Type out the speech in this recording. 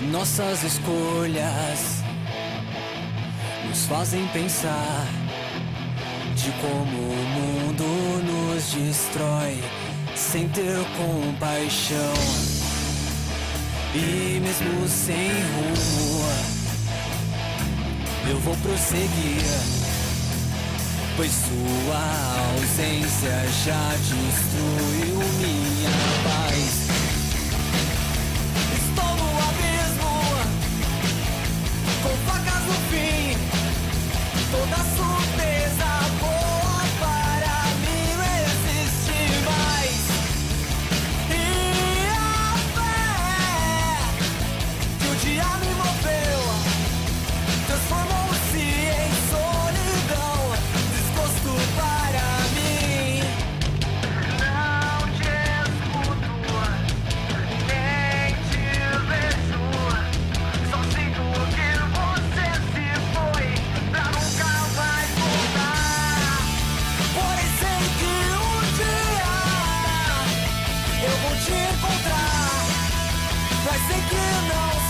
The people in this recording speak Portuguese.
Nossas escolhas nos fazem pensar de como o mundo nos destrói sem ter compaixão. E mesmo sem rumo, eu vou prosseguir, pois sua ausência já destruiu minha paz. Estou no abismo, com facas no fim, toda surpresa boa para mim não existe mais. E a fé que o dia me moveu transformou-se em solidão, desgosto para mim. Não te escuto, nem te vejo, só sinto que você se foi pra nunca mais voltar. Porém sei que um dia eu vou te encontrar, mas sei que não